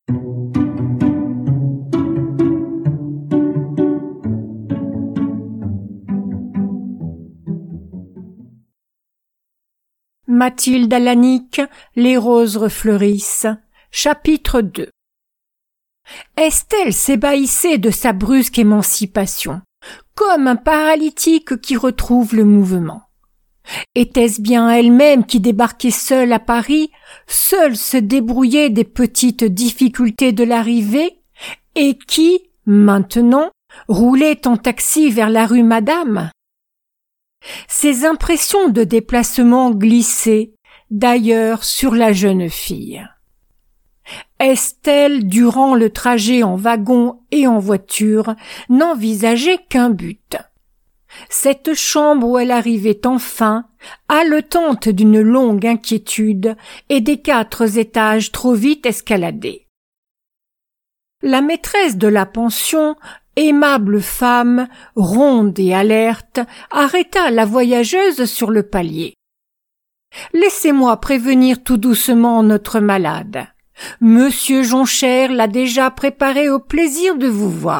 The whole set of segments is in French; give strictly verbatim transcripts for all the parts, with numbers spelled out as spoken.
Mathilde Alanic, Les roses refleurissent, chapitre deux. Estelle s'ébahissait de sa brusque émancipation, comme un paralytique qui retrouve le mouvement. Était-ce bien elle-même qui débarquait seule à Paris, seule se débrouillait des petites difficultés de l'arrivée, et qui, maintenant, roulait en taxi vers la rue Madame? Ses impressions de déplacement glissaient, d'ailleurs, sur la jeune fille. Estelle, durant le trajet en wagon et en voiture, n'envisageait qu'un but. Cette chambre où elle arrivait enfin, haletante d'une longue inquiétude et des quatre étages trop vite escaladés. La maîtresse de la pension, aimable femme, ronde et alerte, arrêta la voyageuse sur le palier. « Laissez-moi prévenir tout doucement notre malade. Monsieur Jonchère l'a déjà préparé au plaisir de vous voir. »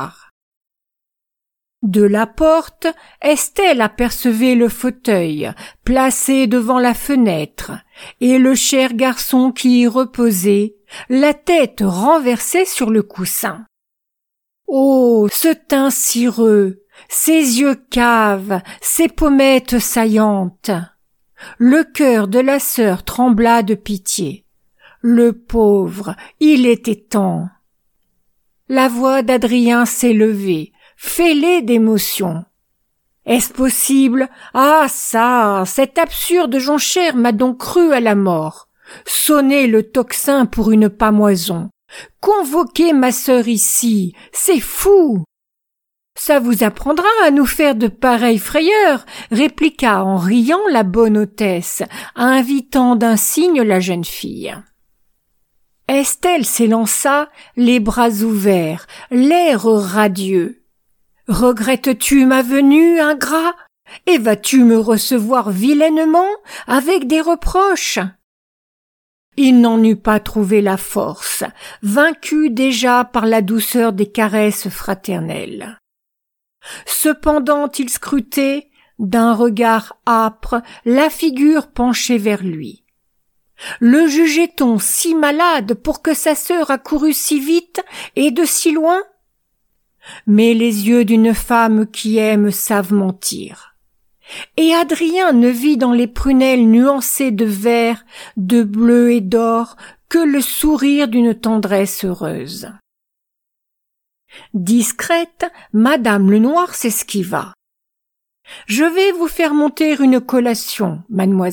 De la porte, Estelle apercevait le fauteuil, placé devant la fenêtre, et le cher garçon qui y reposait, la tête renversée sur le coussin. Oh, ce teint cireux, ces yeux caves, ces pommettes saillantes. Le cœur de la sœur trembla de pitié. Le pauvre, il était temps. La voix d'Adrien s'élevait, fêlée d'émotion. Est-ce possible? Ah ça, cet absurde Jonchère m'a donc cru à la mort. Sonner le tocsin pour une pâmoison. Convoquer ma sœur ici, c'est fou. Ça vous apprendra à nous faire de pareilles frayeurs, répliqua en riant la bonne hôtesse, invitant d'un signe la jeune fille. Estelle s'élança, les bras ouverts, l'air radieux. « Regrettes-tu ma venue, ingrat? Et vas-tu me recevoir vilainement, avec des reproches ?» Il n'en eût pas trouvé la force, vaincu déjà par la douceur des caresses fraternelles. Cependant il scrutait, d'un regard âpre, la figure penchée vers lui. Le jugeait-on si malade pour que sa sœur accourût si vite et de si loin? Mais les yeux d'une femme qui aime savent mentir. Et Adrien ne vit dans les prunelles nuancées de vert, de bleu et d'or que le sourire d'une tendresse heureuse. Discrète, Madame Lenoir s'esquiva. « Je vais vous faire monter une collation, mademoiselle. »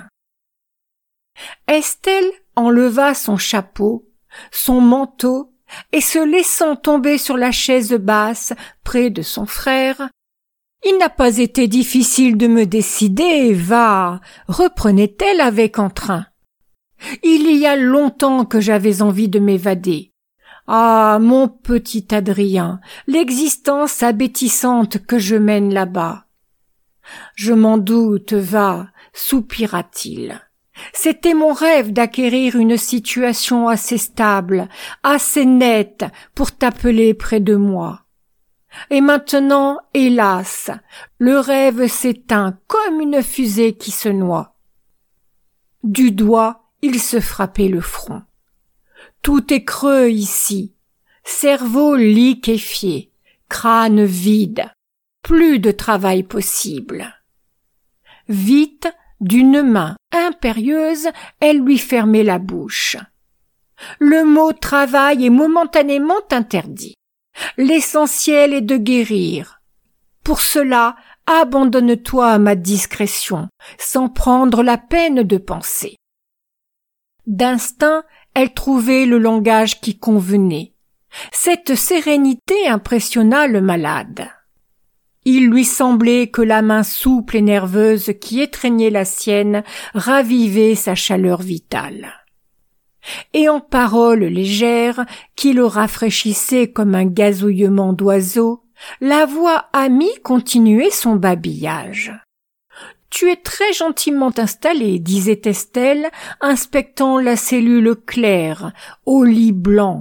Estelle enleva son chapeau, son manteau, et se laissant tomber sur la chaise basse près de son frère, « Il n'a pas été difficile de me décider, va, reprenait-elle avec entrain. Il y a longtemps que j'avais envie de m'évader. Ah, mon petit Adrien, l'existence abétissante que je mène là-bas. Je m'en doute, va, soupira-t-il. C'était mon rêve d'acquérir une situation assez stable, assez nette pour t'appeler près de moi. Et maintenant, hélas, le rêve s'éteint comme une fusée qui se noie. » Du doigt, il se frappait le front. « Tout est creux ici, cerveau liquéfié, crâne vide, plus de travail possible. » Vite, d'une main impérieuse, elle lui fermait la bouche. Le mot « travail » est momentanément interdit. L'essentiel est de guérir. Pour cela, abandonne-toi à ma discrétion, sans prendre la peine de penser. D'instinct, elle trouvait le langage qui convenait. Cette sérénité impressionna le malade. Il lui semblait que la main souple et nerveuse qui étreignait la sienne ravivait sa chaleur vitale. Et en paroles légères, qui le rafraîchissaient comme un gazouillement d'oiseau, la voix amie continuait son babillage. « Tu es très gentiment installé, disait Estelle, inspectant la cellule claire, au lit blanc,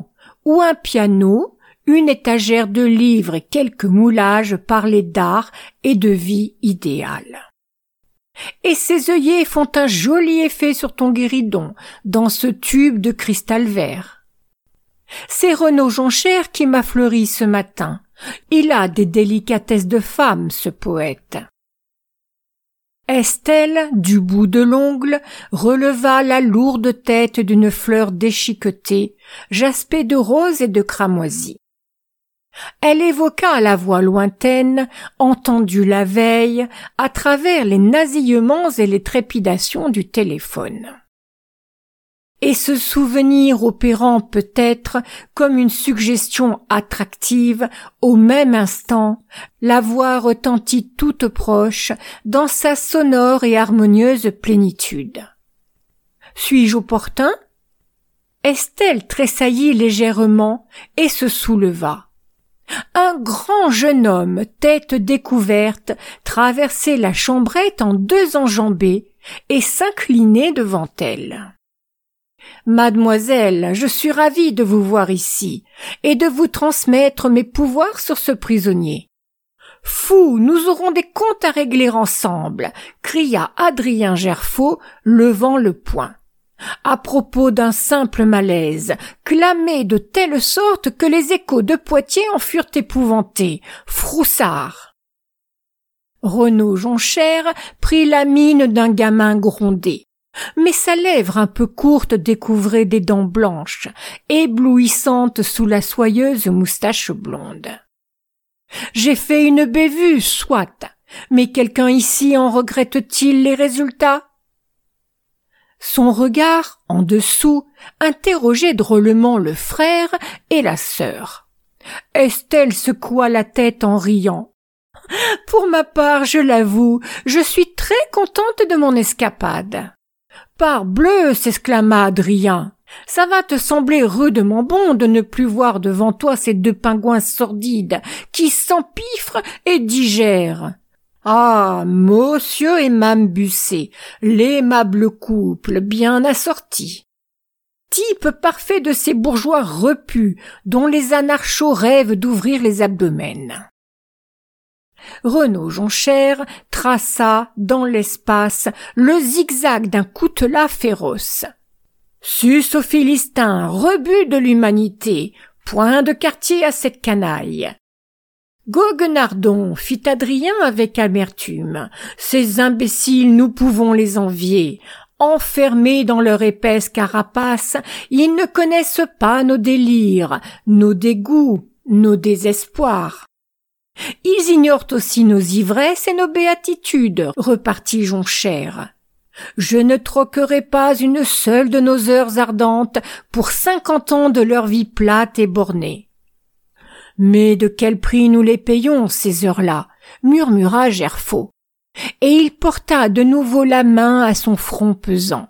où un piano, une étagère de livres et quelques moulages parlaient d'art et de vie idéale. Et ses œillets font un joli effet sur ton guéridon, dans ce tube de cristal vert. C'est Renaud Jonchère qui m'a fleuri ce matin. Il a des délicatesses de femme, ce poète. Estelle, du bout de l'ongle, releva la lourde tête d'une fleur déchiquetée, jaspée de rose et de cramoisi. Elle évoqua à la voix lointaine, entendue la veille, à travers les nasillements et les trépidations du téléphone. Et ce souvenir opérant peut-être comme une suggestion attractive, au même instant, la voix retentit toute proche dans sa sonore et harmonieuse plénitude. Suis-je opportun? Estelle tressaillit légèrement et se souleva. Un grand jeune homme, tête découverte, traversait la chambrette en deux enjambées et s'inclinait devant elle. « Mademoiselle, je suis ravi de vous voir ici et de vous transmettre mes pouvoirs sur ce prisonnier. »« Fou, nous aurons des comptes à régler ensemble » cria Adrien Gerfaut, levant le poing. À propos d'un simple malaise, clamé de telle sorte que les échos de Poitiers en furent épouvantés. Froussard. Renaud Jonchère prit la mine d'un gamin grondé. Mais sa lèvre un peu courte découvrait des dents blanches, éblouissantes sous la soyeuse moustache blonde. « J'ai fait une bévue, soit, mais quelqu'un ici en regrette-t-il les résultats ?» Son regard, en dessous, interrogeait drôlement le frère et la sœur. Estelle secoua la tête en riant. « Pour ma part, je l'avoue, je suis très contente de mon escapade. »« Parbleu !» s'exclama Adrien. « Ça va te sembler rudement bon de ne plus voir devant toi ces deux pingouins sordides qui s'empiffrent et digèrent. » Ah, monsieur et Mame Busset, l'aimable couple bien assorti. Type parfait de ces bourgeois repus dont les anarchos rêvent d'ouvrir les abdomens. Renaud Jonchère traça dans l'espace le zigzag d'un coutelas féroce. Sus aux Philistins, rebut de l'humanité, point de quartier à cette canaille. Goguenardon, fit Adrien avec amertume, ces imbéciles nous pouvons les envier. Enfermés dans leur épaisse carapace, ils ne connaissent pas nos délires, nos dégoûts, nos désespoirs. Ils ignorent aussi nos ivresses et nos béatitudes, repartit Jonchère. Je ne troquerai pas une seule de nos heures ardentes pour cinquante ans de leur vie plate et bornée. Mais de quel prix nous les payons, ces heures-là, murmura Gerfaut. Et il porta de nouveau la main à son front pesant.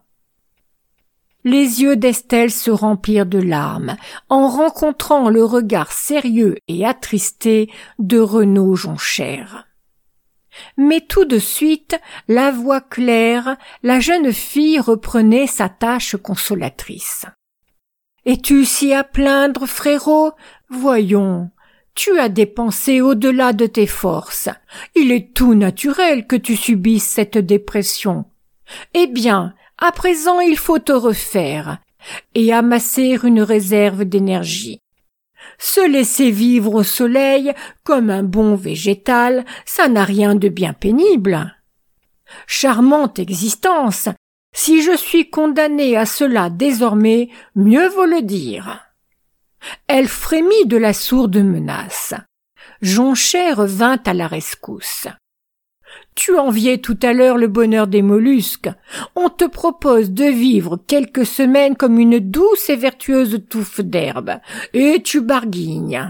Les yeux d'Estelle se remplirent de larmes en rencontrant le regard sérieux et attristé de Renaud Jonchère. Mais tout de suite, la voix claire, la jeune fille reprenait sa tâche consolatrice. « Es-tu si à plaindre, frérot ? Voyons, tu as dépensé au-delà de tes forces. Il est tout naturel que tu subisses cette dépression. Eh bien, à présent il faut te refaire et amasser une réserve d'énergie. Se laisser vivre au soleil comme un bon végétal, ça n'a rien de bien pénible. Charmante existence, si je suis condamnée à cela désormais, mieux vaut le dire. » Elle frémit de la sourde menace. Jonchère vint à la rescousse. « Tu enviais tout à l'heure le bonheur des mollusques. On te propose de vivre quelques semaines comme une douce et vertueuse touffe d'herbe, et tu barguignes. »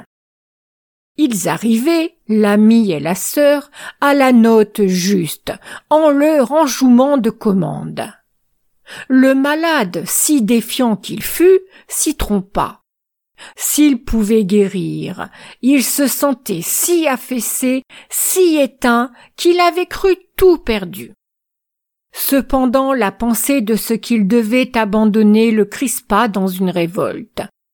Ils arrivaient, l'ami et la sœur, à la note juste, en leur enjouement de commande. Le malade, si défiant qu'il fût, s'y trompa. S'il pouvait guérir, il se sentait si affaissé, si éteint, qu'il avait cru tout perdu. Cependant, la pensée de ce qu'il devait abandonner le crispa dans une révolte.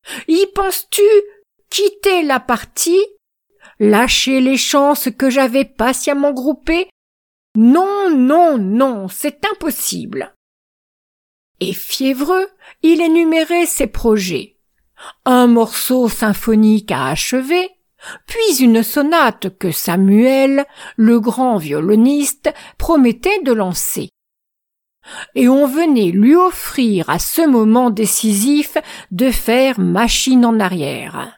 Y penses-tu quitter la partie? Lâcher les chances que j'avais patiemment groupées? Non, non, non, c'est impossible. » Et fiévreux, il énumérait ses projets. Un morceau symphonique à achever, puis une sonate que Samuel, le grand violoniste, promettait de lancer. Et on venait lui offrir à ce moment décisif de faire machine en arrière.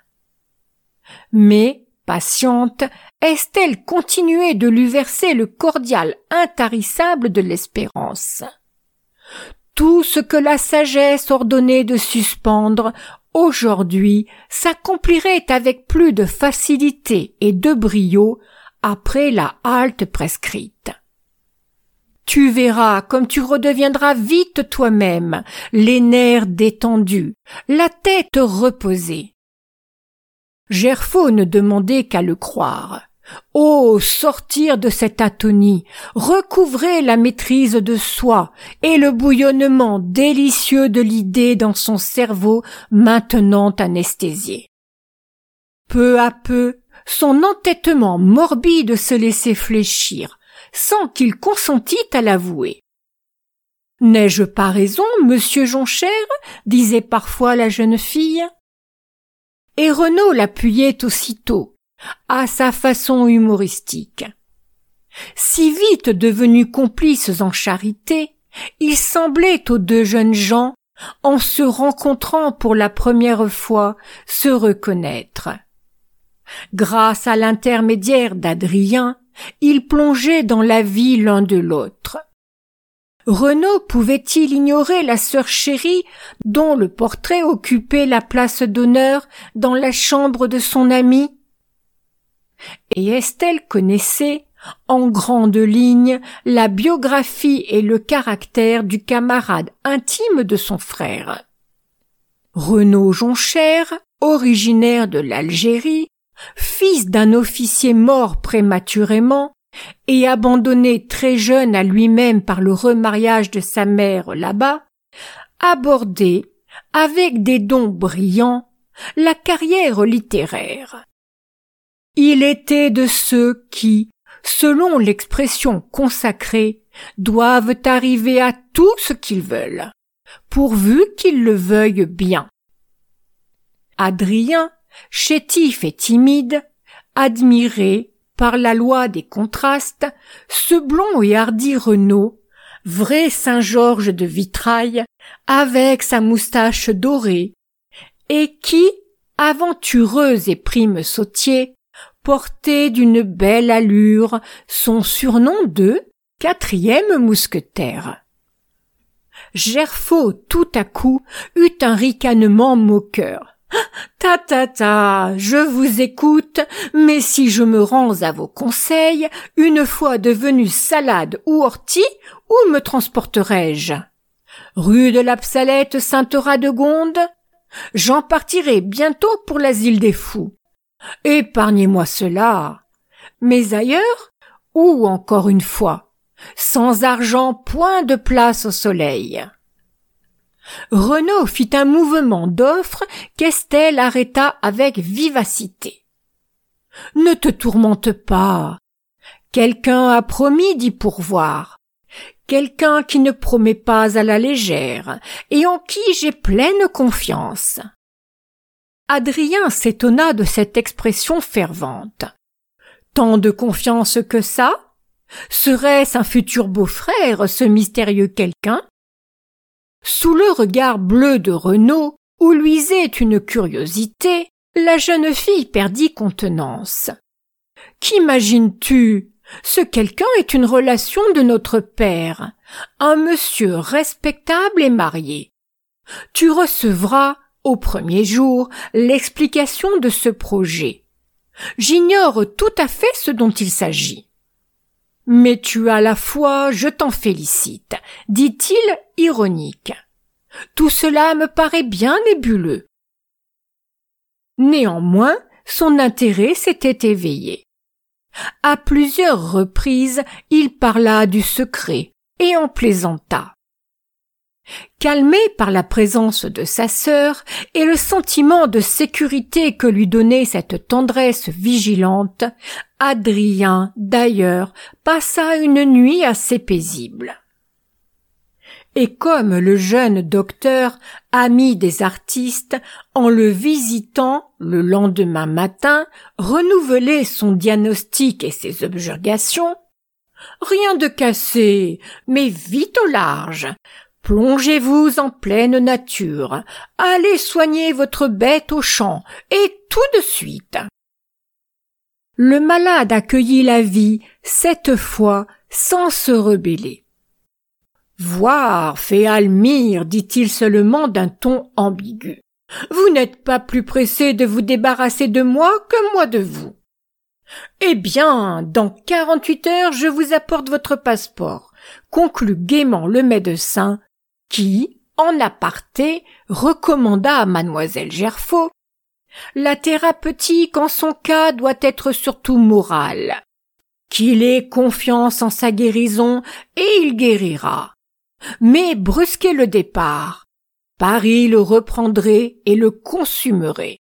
Mais, patiente, Estelle continuait de lui verser le cordial intarissable de l'espérance. Tout ce que la sagesse ordonnait de suspendre, aujourd'hui, s'accomplirait avec plus de facilité et de brio après la halte prescrite. Tu verras comme tu redeviendras vite toi-même, les nerfs détendus, la tête reposée. Gerfaut ne demandait qu'à le croire. Oh, sortir de cette atonie, recouvrer la maîtrise de soi et le bouillonnement délicieux de l'idée dans son cerveau maintenant anesthésié. Peu à peu, son entêtement morbide se laissait fléchir, sans qu'il consentît à l'avouer. « N'ai-je pas raison, monsieur Jonchère ?» disait parfois la jeune fille. Et Renaud l'appuyait aussitôt, à sa façon humoristique. Si vite devenus complices en charité, ils semblaient aux deux jeunes gens, en se rencontrant pour la première fois, se reconnaître. Grâce à l'intermédiaire d'Adrien, ils plongeaient dans la vie l'un de l'autre. Renaud pouvait-il ignorer la sœur chérie dont le portrait occupait la place d'honneur dans la chambre de son ami? Et Estelle connaissait, en grandes lignes, la biographie et le caractère du camarade intime de son frère. Renaud Jonchère, originaire de l'Algérie, fils d'un officier mort prématurément et abandonné très jeune à lui-même par le remariage de sa mère là-bas, abordait, avec des dons brillants, la carrière littéraire. Il était de ceux qui, selon l'expression consacrée, doivent arriver à tout ce qu'ils veulent, pourvu qu'ils le veuillent bien. Adrien, chétif et timide, admirait, par la loi des contrastes, ce blond et hardi Renaud, vrai Saint-Georges de vitrail, avec sa moustache dorée, et qui, aventureux et prime sautier, portait d'une belle allure son surnom de quatrième mousquetaire. Gerfaut, tout à coup, eut un ricanement moqueur. « Ta ta ta, je vous écoute, mais si je me rends à vos conseils, une fois devenu salade ou ortie, où me transporterai-je? Rue de la Psalette Sainte-Radegonde? J'en partirai bientôt pour l'asile des fous. Épargnez-moi cela. Mais ailleurs, ou encore une fois, sans argent point de place au soleil. » Renaud fit un mouvement d'offre qu'Estelle arrêta avec vivacité. « Ne te tourmente pas. Quelqu'un a promis d'y pourvoir. Quelqu'un qui ne promet pas à la légère et en qui j'ai pleine confiance. » Adrien s'étonna de cette expression fervente. Tant de confiance que ça? Serait-ce un futur beau-frère, ce mystérieux quelqu'un? Sous le regard bleu de Renaud, où luisait une curiosité, la jeune fille perdit contenance. « Qu'imagines-tu? Ce quelqu'un est une relation de notre père, un monsieur respectable et marié. Tu recevras, au premier jour, l'explication de ce projet. J'ignore tout à fait ce dont il s'agit. » « Mais tu as la foi, je t'en félicite, » dit-il ironique. « Tout cela me paraît bien nébuleux. » Néanmoins, son intérêt s'était éveillé. À plusieurs reprises, il parla du secret et en plaisanta. Calmé par la présence de sa sœur et le sentiment de sécurité que lui donnait cette tendresse vigilante, Adrien, d'ailleurs, passa une nuit assez paisible. Et comme le jeune docteur, ami des artistes, en le visitant le lendemain matin, renouvelait son diagnostic et ses objurgations, « Rien de cassé, mais vite au large. Plongez-vous en pleine nature, allez soigner votre bête au champ, et tout de suite. » Le malade accueillit la vie, cette fois, sans se rebeller. « Voir, fait Almire, dit-il seulement d'un ton ambigu. Vous n'êtes pas plus pressé de vous débarrasser de moi que moi de vous. Eh bien, dans quarante-huit heures, je vous apporte votre passeport, conclut gaiement le médecin, qui, en aparté, recommanda à mademoiselle Gerfaut. La thérapeutique en son cas doit être surtout morale. Qu'il ait confiance en sa guérison et il guérira. Mais brusquez le départ. Paris le reprendrait et le consumerait.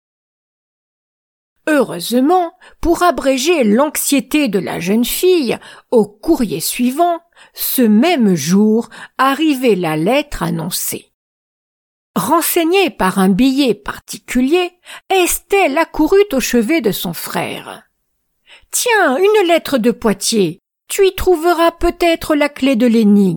Heureusement, pour abréger l'anxiété de la jeune fille, au courrier suivant, ce même jour arrivait la lettre annoncée. Renseignée par un billet particulier, Estelle accourut au chevet de son frère. « Tiens, une lettre de Poitiers, tu y trouveras peut-être la clé de l'énigme. »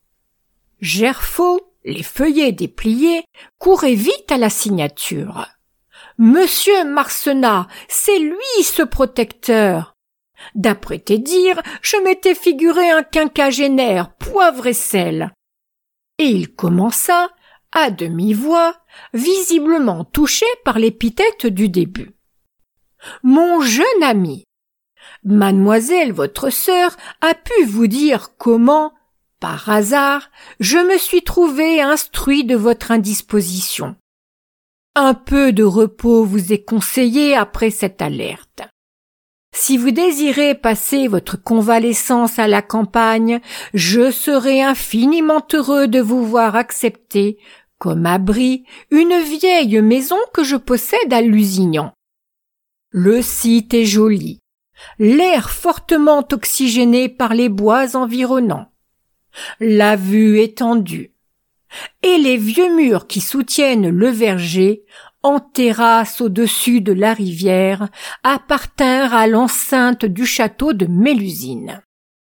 Gerfaut, les feuillets dépliés, courait vite à la signature. « Monsieur Marcenat, c'est lui ce protecteur. D'après tes dires, je m'étais figuré un quinquagénaire, poivre et sel. » Et il commença, à demi-voix, visiblement touché par l'épithète du début. « Mon jeune ami, mademoiselle votre sœur a pu vous dire comment, par hasard, je me suis trouvé instruit de votre indisposition. Un peu de repos vous est conseillé après cette alerte. Si vous désirez passer votre convalescence à la campagne, je serai infiniment heureux de vous voir accepter, comme abri, une vieille maison que je possède à Lusignan. Le site est joli, l'air fortement oxygéné par les bois environnants, la vue étendue, et les vieux murs qui soutiennent le verger, en terrasse au-dessus de la rivière, appartinrent à l'enceinte du château de Mélusine.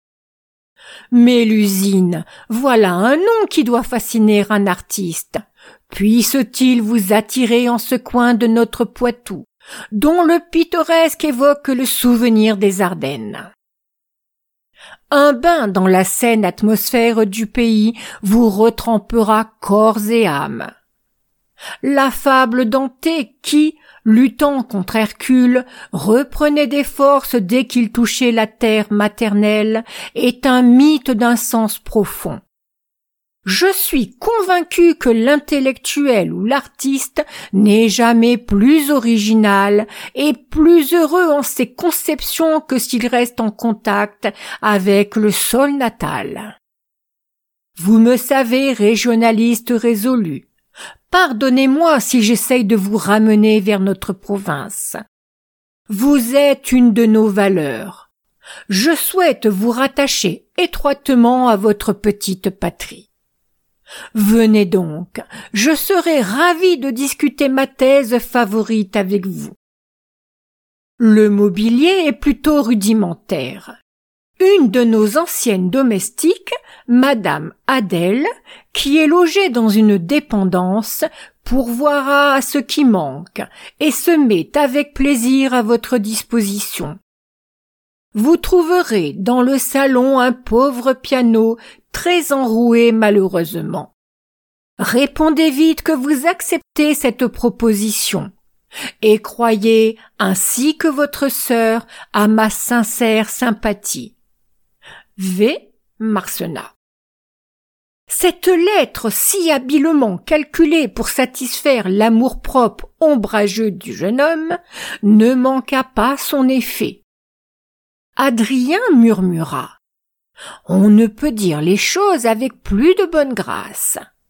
Mélusine, voilà un nom qui doit fasciner un artiste. Puisse-t-il vous attirer en ce coin de notre Poitou, dont le pittoresque évoque le souvenir des Ardennes. Un bain dans la saine atmosphère du pays vous retrempera corps et âme. La fable d'Antée qui, luttant contre Hercule, reprenait des forces dès qu'il touchait la terre maternelle, est un mythe d'un sens profond. Je suis convaincu que l'intellectuel ou l'artiste n'est jamais plus original et plus heureux en ses conceptions que s'il reste en contact avec le sol natal. Vous me savez régionaliste résolu. Pardonnez-moi si j'essaye de vous ramener vers notre province. Vous êtes une de nos valeurs. Je souhaite vous rattacher étroitement à votre petite patrie. Venez donc, je serai ravi de discuter ma thèse favorite avec vous. Le mobilier est plutôt rudimentaire. Une de nos anciennes domestiques, Madame Adèle, qui est logée dans une dépendance, pourvoira à ce qui manque et se met avec plaisir à votre disposition. Vous trouverez dans le salon un pauvre piano très enroué malheureusement. Répondez vite que vous acceptez cette proposition et croyez, ainsi que votre sœur, à ma sincère sympathie. V. Marcenat. Cette lettre si habilement calculée pour satisfaire l'amour-propre ombrageux du jeune homme ne manqua pas son effet. Adrien murmura. On ne peut dire les choses avec plus de bonne grâce.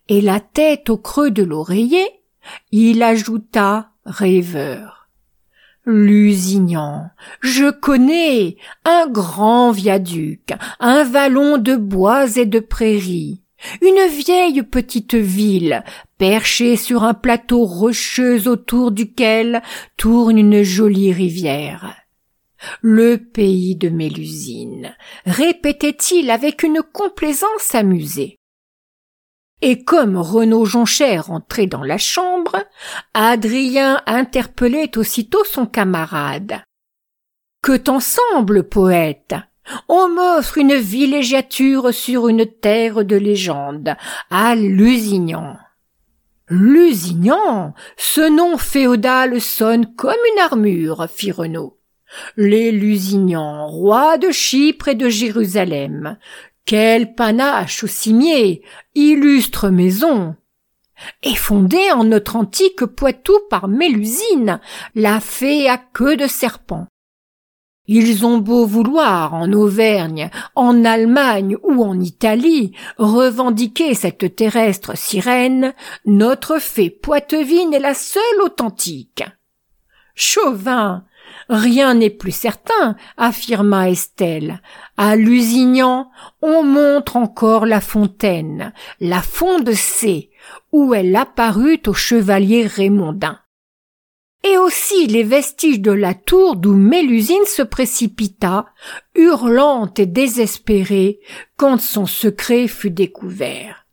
et la tête au creux de l'oreiller, il ajouta rêveur. Lusignan, je connais un grand viaduc, un vallon de bois et de prairies, une vieille petite ville perchée sur un plateau rocheux autour duquel tourne une jolie rivière. Le pays de Mélusine, répétait-il avec une complaisance amusée. Et comme Renaud Jonchère rentrait dans la chambre, Adrien interpellait aussitôt son camarade. « Que t'en semble, poète ? On m'offre une villégiature sur une terre de légende, à Lusignan. » « Lusignan, ce nom féodal sonne comme une armure, fit Renaud. Les Lusignans, rois de Chypre et de Jérusalem. Quel panache au cimier, illustre maison. Et fondée en notre antique Poitou par Mélusine, la fée à queue de serpent. Ils ont beau vouloir, en Auvergne, en Allemagne ou en Italie, revendiquer cette terrestre sirène, notre fée poitevine est la seule authentique. Chauvin, rien n'est plus certain, affirma Estelle. À Lusignan, on montre encore la fontaine, la Fondecée, où elle apparut au chevalier Raymondin. Et aussi les vestiges de la tour d'où Mélusine se précipita, hurlante et désespérée, quand son secret fut découvert.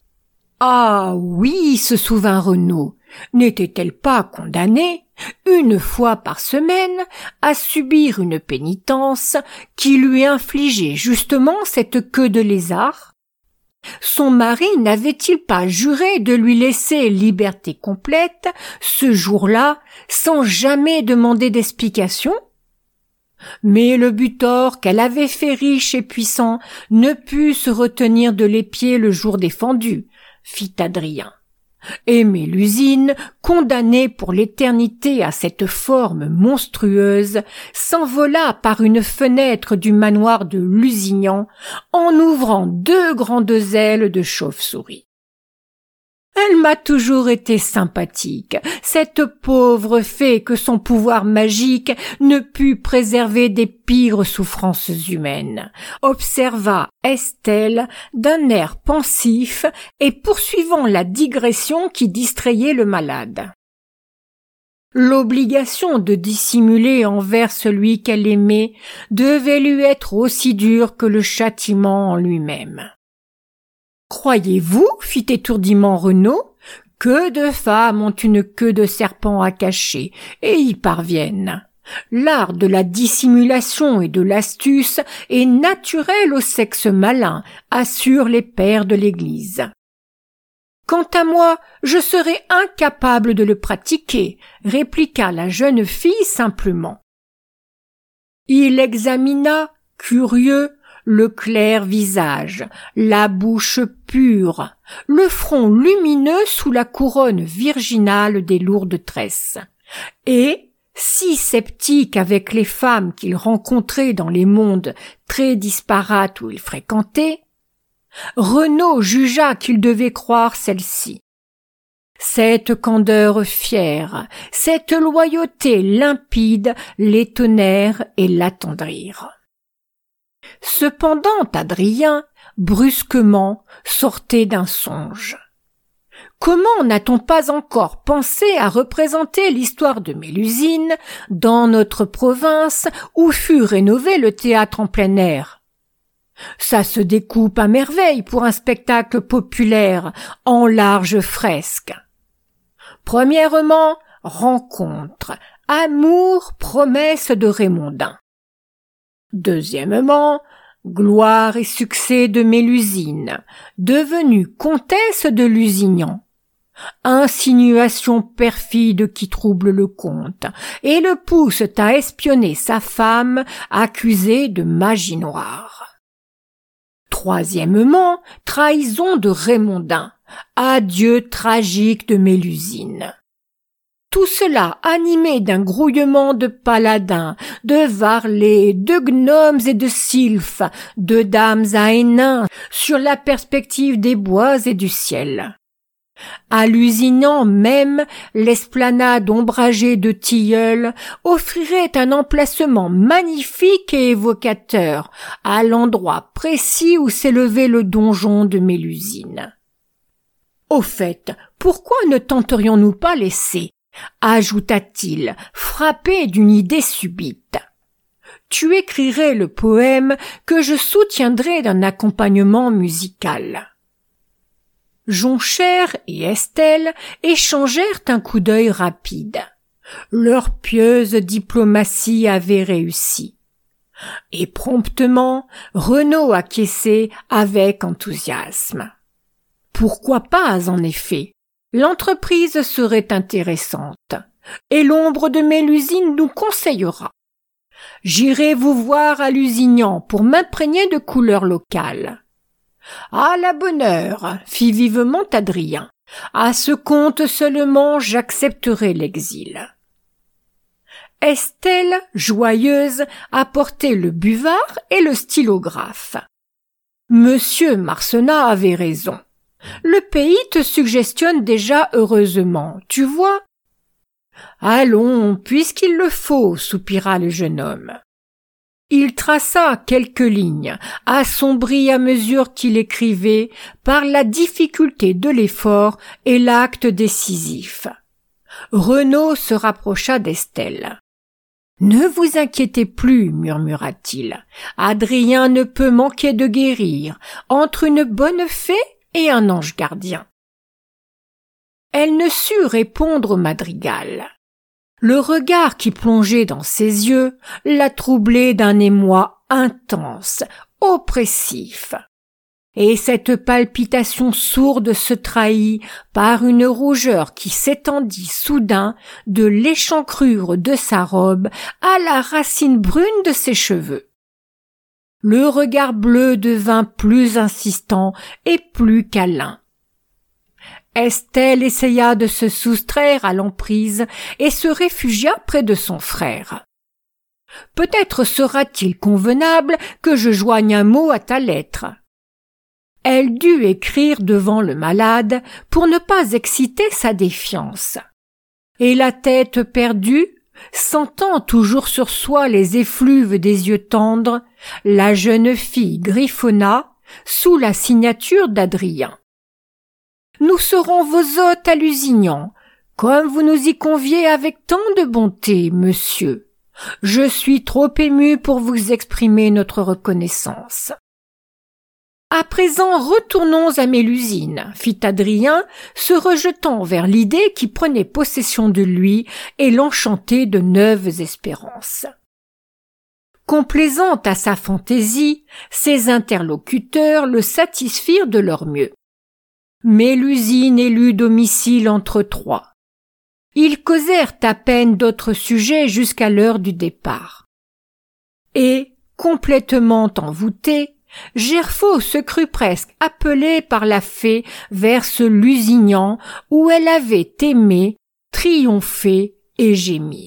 Ah oui, se souvint Renaud, n'était-elle pas condamnée, une fois par semaine, à subir une pénitence qui lui infligeait justement cette queue de lézard? Son mari n'avait-il pas juré de lui laisser liberté complète ce jour-là sans jamais demander d'explication? Mais le butor qu'elle avait fait riche et puissant ne put se retenir de l'épier le jour défendu, fit Adrien. Et Mélusine, condamnée pour l'éternité à cette forme monstrueuse, s'envola par une fenêtre du manoir de Lusignan en ouvrant deux grandes ailes de chauve-souris. Elle m'a toujours été sympathique, cette pauvre fée que son pouvoir magique ne put préserver des pires souffrances humaines, observa Estelle d'un air pensif et poursuivant la digression qui distrayait le malade. L'obligation de dissimuler envers celui qu'elle aimait devait lui être aussi dure que le châtiment en lui-même. Croyez-vous, fit étourdiment Renaud, que de femmes ont une queue de serpent à cacher et y parviennent? L'art de la dissimulation et de l'astuce est naturel au sexe malin, assurent les pères de l'Église. Quant à moi, je serais incapable de le pratiquer, répliqua la jeune fille simplement. Il examina, curieux, le clair visage, la bouche pure, le front lumineux sous la couronne virginale des lourdes tresses, et, si sceptique avec les femmes qu'il rencontrait dans les mondes très disparates où il fréquentait, Renaud jugea qu'il devait croire celle-ci. Cette candeur fière, cette loyauté limpide l'étonnèrent et l'attendrirent. Cependant, Adrien, brusquement, sortait d'un songe. Comment n'a-t-on pas encore pensé à représenter l'histoire de Mélusine dans notre province où fut rénové le théâtre en plein air? Ça se découpe à merveille pour un spectacle populaire en larges fresques. Premièrement, rencontre, amour, promesse de Raymondin. Deuxièmement, gloire et succès de Mélusine, devenue comtesse de Lusignan. Insinuation perfide qui trouble le comte et le pousse à espionner sa femme accusée de magie noire. Troisièmement, trahison de Raymondin, adieu tragique de Mélusine. Tout cela animé d'un grouillement de paladins, de varlets, de gnomes et de sylphes, de dames à Hénin, sur la perspective des bois et du ciel. À Lusignan même, l'esplanade ombragée de tilleuls offrirait un emplacement magnifique et évocateur à l'endroit précis où s'élevait le donjon de Mélusine. Au fait, pourquoi ne tenterions-nous pas l'essai ? Ajouta-t-il, frappé d'une idée subite. Tu écrirais le poème que je soutiendrais d'un accompagnement musical. Jonchère et Estelle échangèrent un coup d'œil rapide. Leur pieuse diplomatie avait réussi. Et promptement, Renaud acquiesçait avec enthousiasme. Pourquoi pas, en effet? L'entreprise serait intéressante, et l'ombre de Mélusine nous conseillera. J'irai vous voir à Lusignan pour m'imprégner de couleurs locales. À la bonne heure, fit vivement Adrien. À ce compte seulement j'accepterai l'exil. Estelle, joyeuse, apportait le buvard et le stylographe. Monsieur Marcenat avait raison. Le pays te suggestionne déjà heureusement, tu vois. Allons, puisqu'il le faut, soupira le jeune homme. Il traça quelques lignes, assombries à mesure qu'il écrivait par la difficulté de l'effort et l'acte décisif. Renaud se rapprocha d'Estelle. « Ne vous inquiétez plus, murmura-t-il. Adrien ne peut manquer de guérir entre une bonne fée et un ange gardien. » Elle ne sut répondre au madrigal. Le regard qui plongeait dans ses yeux la troublait d'un émoi intense, oppressif. Et cette palpitation sourde se trahit par une rougeur qui s'étendit soudain de l'échancrure de sa robe à la racine brune de ses cheveux. Le regard bleu devint plus insistant et plus câlin. Estelle essaya de se soustraire à l'emprise et se réfugia près de son frère. « Peut-être sera-t-il convenable que je joigne un mot à ta lettre. » Elle dut écrire devant le malade pour ne pas exciter sa défiance. Et la tête perdue, sentant toujours sur soi les effluves des yeux tendres, la jeune fille griffonna sous la signature d'Adrien. Nous serons vos hôtes à Lusignan, comme vous nous y conviez avec tant de bonté, monsieur. Je suis trop ému pour vous exprimer notre reconnaissance. À présent, retournons à Mélusine, fit Adrien, se rejetant vers l'idée qui prenait possession de lui et l'enchantait de neuves espérances. Complaisant à sa fantaisie, ses interlocuteurs le satisfirent de leur mieux. Mélusine élut domicile entre trois. Ils causèrent à peine d'autres sujets jusqu'à l'heure du départ. Et, complètement envoûté, Gerfaut se crut presque appelé par la fée vers ce Lusignan où elle avait aimé, triomphé et gémi.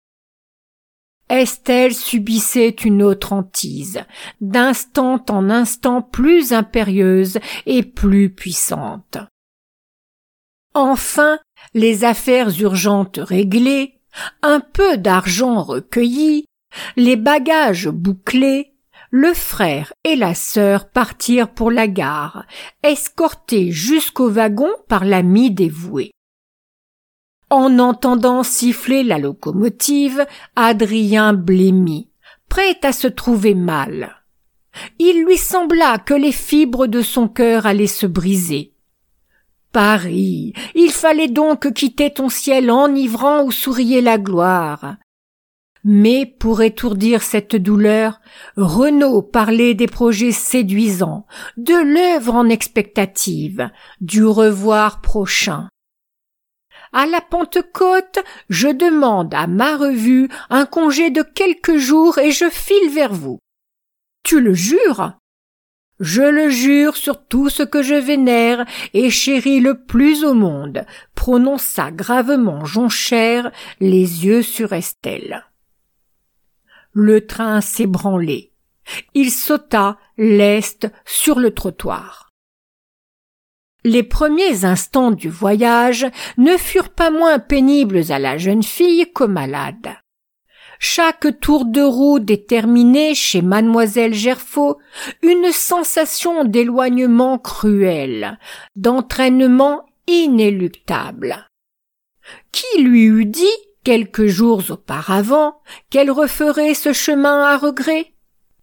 Estelle subissait une autre hantise, d'instant en instant plus impérieuse et plus puissante. Enfin, les affaires urgentes réglées, un peu d'argent recueilli, les bagages bouclés, le frère et la sœur partirent pour la gare, escortés jusqu'au wagon par l'ami dévoué. En entendant siffler la locomotive, Adrien blêmit, prêt à se trouver mal. Il lui sembla que les fibres de son cœur allaient se briser. Paris, il fallait donc quitter ton ciel enivrant où souriait la gloire. Mais pour étourdir cette douleur, Renaud parlait des projets séduisants, de l'œuvre en expectative, du revoir prochain. À la Pentecôte, je demande à ma revue un congé de quelques jours et je file vers vous. Tu le jures? Je le jure sur tout ce que je vénère et chéris le plus au monde, prononça gravement Jonchère, les yeux sur Estelle. Le train s'ébranlait. Il sauta leste sur le trottoir. Les premiers instants du voyage ne furent pas moins pénibles à la jeune fille qu'au malade. Chaque tour de roue déterminait chez mademoiselle Gerfaut une sensation d'éloignement cruel, d'entraînement inéluctable. Qui lui eût dit, quelques jours auparavant, qu'elle referait ce chemin à regret?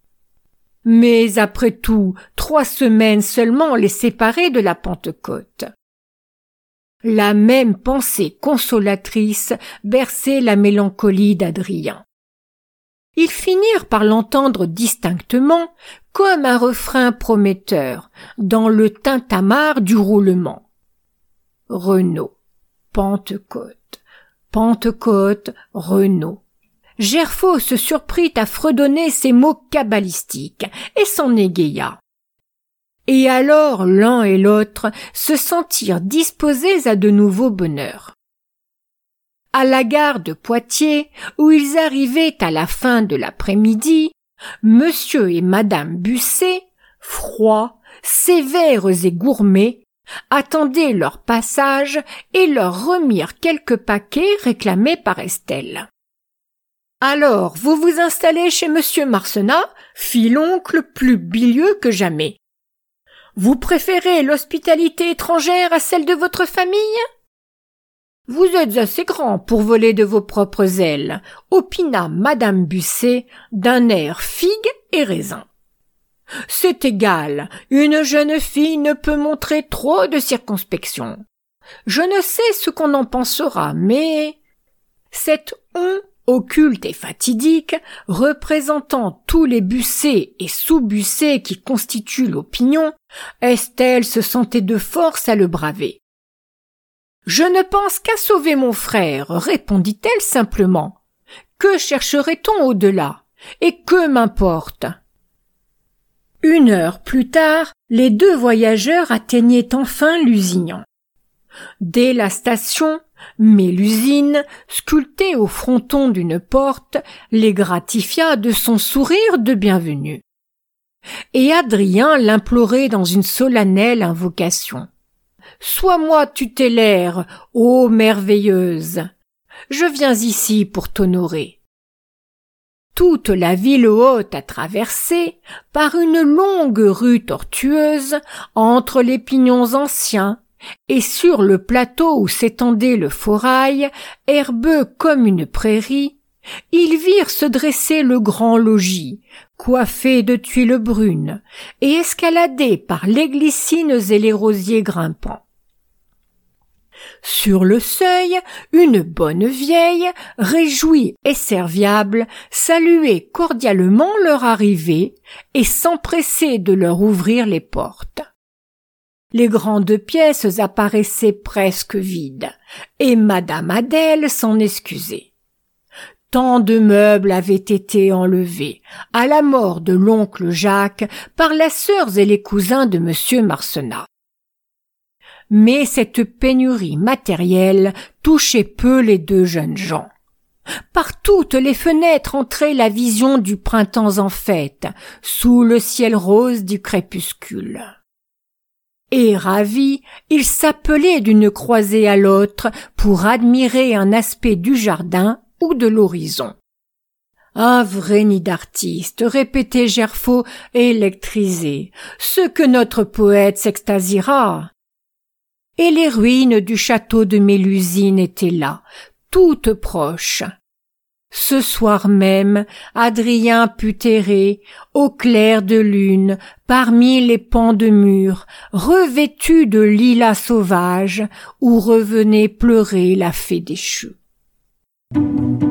Mais après tout, trois semaines seulement les séparaient de la Pentecôte. La même pensée consolatrice berçait la mélancolie d'Adrien. Ils finirent par l'entendre distinctement, comme un refrain prometteur, dans le tintamarre du roulement. Renaud, Pentecôte, Pentecôte, Renaud. Gerfaut se surprit à fredonner ces mots cabalistiques et s'en égaya. Et alors l'un et l'autre se sentirent disposés à de nouveaux bonheurs. À la gare de Poitiers, où ils arrivaient à la fin de l'après-midi, monsieur et madame Busset, froids, sévères et gourmets, attendaient leur passage et leur remirent quelques paquets réclamés par Estelle. « Alors, vous vous installez chez monsieur Marcenat ?» fit l'oncle plus bilieux que jamais. « Vous préférez l'hospitalité étrangère à celle de votre famille ? » « Vous êtes assez grand pour voler de vos propres ailes, » opina madame Busset d'un air figue et raisin. « C'est égal, une jeune fille ne peut montrer trop de circonspection. Je ne sais ce qu'on en pensera, mais... » Cette on occulte et fatidique, représentant tous les Busset et sous-Busset qui constituent l'opinion, Estelle se sentait de force à le braver. « Je ne pense qu'à sauver mon frère, » répondit-elle simplement. « Que chercherait-on au-delà? Et que m'importe ?» Une heure plus tard, les deux voyageurs atteignaient enfin Lusignan. Dès la station, Mélusine, sculptée au fronton d'une porte, les gratifia de son sourire de bienvenue. Et Adrien l'implorait dans une solennelle invocation. « Sois-moi tutélaire, ô merveilleuse! Je viens ici pour t'honorer. » Toute la ville haute à traverser, par une longue rue tortueuse, entre les pignons anciens, et sur le plateau où s'étendait le forail, herbeux comme une prairie, ils virent se dresser le grand logis, coiffé de tuiles brunes, et escaladé par les glycines et les rosiers grimpants. Sur le seuil, une bonne vieille, réjouie et serviable, saluait cordialement leur arrivée et s'empressait de leur ouvrir les portes. Les grandes pièces apparaissaient presque vides, et madame Adèle s'en excusait. Tant de meubles avaient été enlevés, à la mort de l'oncle Jacques, par les sœurs et les cousins de monsieur Marcenat. Mais cette pénurie matérielle touchait peu les deux jeunes gens. Par toutes les fenêtres entrait la vision du printemps en fête, sous le ciel rose du crépuscule. Et ravis, ils s'appelaient d'une croisée à l'autre pour admirer un aspect du jardin ou de l'horizon. Un vrai nid d'artiste, répétait Gerfaut électrisé, ce que notre poète s'extasiera. Et les ruines du château de Mélusine étaient là, toutes proches. Ce soir même, Adrien put errer, au clair de lune, parmi les pans de murs, revêtus de lilas sauvages, où revenait pleurer la fée déchue.